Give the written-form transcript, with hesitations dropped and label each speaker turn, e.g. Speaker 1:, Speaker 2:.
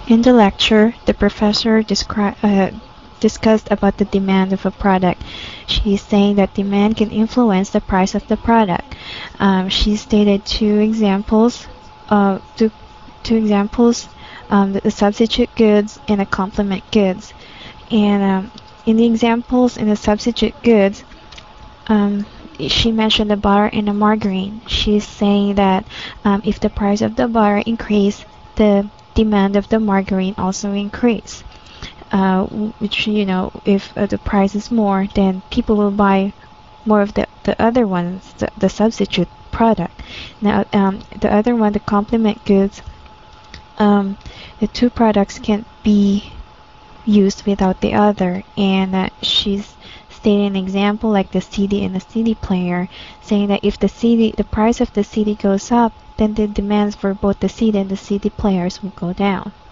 Speaker 1: In the lecture, the professor discussed about the demand of a product. She's saying that demand can influence the price of the product. She stated two examples, the substitute goods and the complement goods. And in the examples in the substitute goods, she mentioned the butter and the margarine. She's saying that if the price of the butter increase, the demand of the margarine also increase. Which, if the price is more, then people will buy more of the other ones, the substitute product. Now, the other one, the complement goods, the two products can't be used without the other. And she's stating an example like the CD and the CD player, saying that if the price of the CD goes up, then the demands for both the CD and the CD players will go down.